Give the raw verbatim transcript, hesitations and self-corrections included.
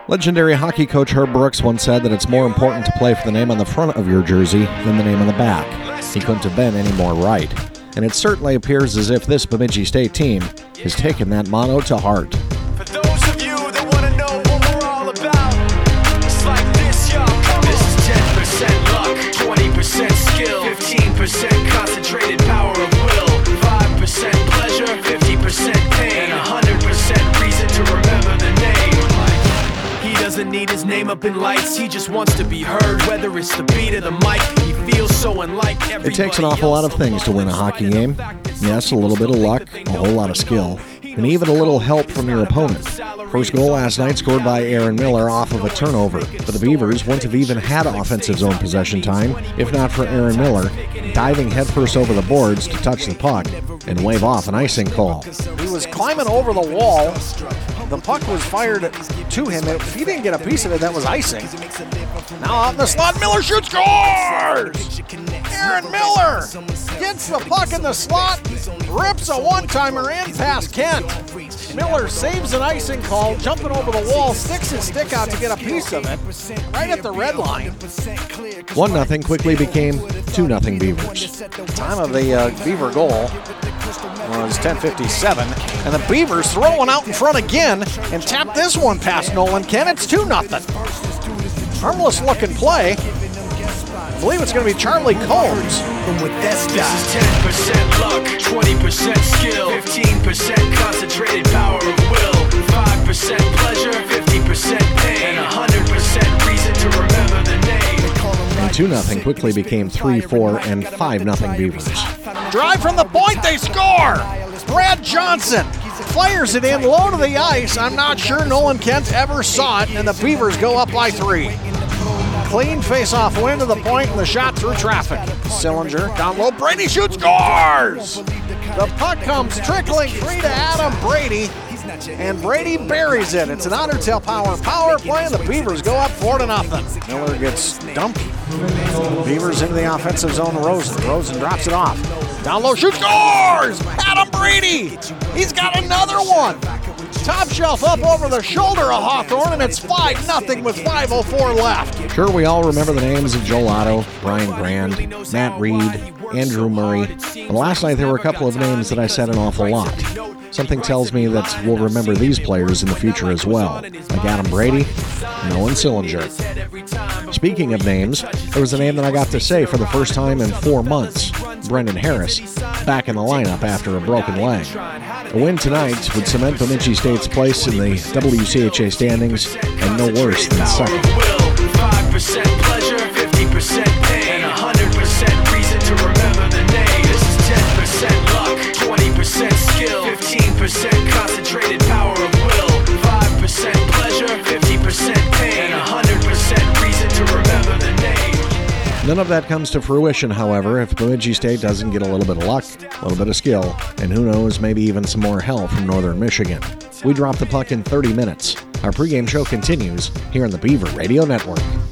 Legendary hockey coach Herb Brooks once said that it's more important to play for the name on the front of your jersey than the name on the back. He couldn't have been any more right. And it certainly appears as if this Bemidji State team has taken that motto to heart. For those of you that want to know what we're all about, it's like this, y'all. This is ten percent luck, twenty percent skill, fifteen percent concentrated power of will, five percent pleasure, fifty percent pain, and one hundred percent reason to remember the name. He doesn't need his name up in lights, he just wants to be heard, whether it's the beat of the mic. He feels so unlike everybody. It takes an awful lot of things to win a hockey game. Yes, a little bit of luck, a whole lot of skill, and even a little help from your opponent. First goal last night scored by Aaron Miller off of a turnover, but the Beavers wouldn't have even had offensive zone possession time if not for Aaron Miller diving headfirst over the boards to touch the puck and wave off an icing call. He was climbing over the wall. The puck was fired to him. If he didn't get a piece of it, that was icing. Now out in the slot, Miller shoots, scores! Aaron Miller gets the puck in the slot, rips a one-timer in past Kent. Miller saves an icing call, jumping over the wall, sticks his stick out to get a piece of it, right at the red line. one nothing quickly became two nothing Beavers. Time of the uh, Beaver goal was ten fifty-seven, and the Beavers throw one out in front again and tap this one past Nolan Kent. It's two nothing. Harmless looking play. I believe it's going to be Charlie Combs. And with this, this is ten percent luck, twenty percent skill, fifteen percent concentrated power of will, five percent pleasure, fifty percent pain, and one hundred percent reason to remember the name. And two nothing quickly became three four and five nothing Beavers. Drive from the point, they score! Brad Johnson fires it in low to the ice. I'm not sure Nolan Kent ever saw it, and the Beavers go up by three. Clean face-off win to the point, and the shot through traffic. Sillinger down low, Brady shoots, scores! The puck comes trickling free to Adam Brady, and Brady buries it. It's an Undertale Power power play, and the Beavers go up four to nothing. Miller gets dumped. Beavers into the offensive zone. Rosen. Rosen drops it off. Down low, shoots, scores! Adam Brady! He's got another one! Top shelf up over the shoulder of Hawthorne, and it's five nothing with five oh four left. Sure, we all remember the names of Joel Otto, Brian Grand, Matt Reed, Andrew Murray. But last night there were a couple of names that I said an awful lot. Something tells me that we'll remember these players in the future as well, like Adam Brady, Nolan Sillinger. Speaking of names, there was a name that I got to say for the first time in four months, Brendan Harris, back in the lineup after a broken leg. A win tonight would cement Bemidji State's place in the W C H A standings and no worse than second. five percent pleasure, fifty percent pain, and one hundred percent reason to remember the name. This is ten percent luck, twenty percent skill, fifteen percent concentrated power of will, five percent pleasure, fifty percent pain, and one hundred percent reason to remember the name. None of that comes to fruition, however, if Bemidji State doesn't get a little bit of luck, a little bit of skill, and who knows, maybe even some more help from Northern Michigan. We drop the puck in thirty minutes. Our pregame show continues here on the Beaver Radio Network.